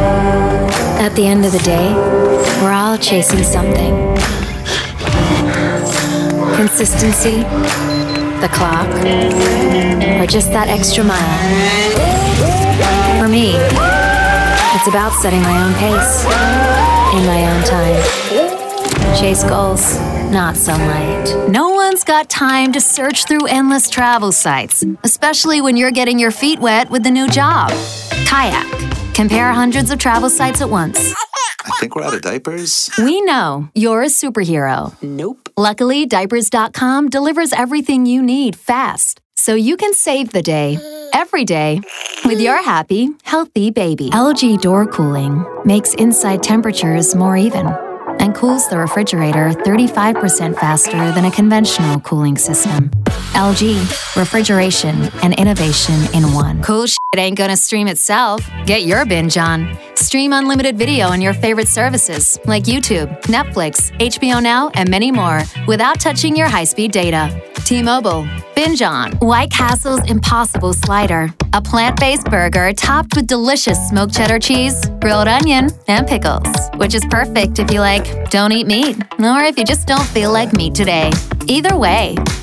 At the end of the day, we're all chasing something. Consistency, the clock, or just that extra mile. For me, it's about setting my own pace, in my own time. Chase goals, not sunlight. No one's got time to search through endless travel sites, especially when you're getting your feet wet with the new job. Kayak. Compare hundreds of travel sites at once. I think we're out of diapers. We know you're a superhero. Nope. Luckily, Diapers.com delivers everything you need fast, so you can save the day, every day, with your happy, healthy baby. LG Door Cooling makes inside temperatures more even and cools the refrigerator 35% faster than a conventional cooling system. LG, refrigeration and innovation in one. Cool shit ain't gonna stream itself. Get your binge on. Stream unlimited video on your favorite services like YouTube, Netflix, HBO Now, and many more without touching your high-speed data. T-Mobile, binge on. White Castle's Impossible Slider, a plant-based burger topped with delicious smoked cheddar cheese, grilled onion, and pickles, which is perfect if you don't eat meat, or if you just don't feel like meat today. Either way,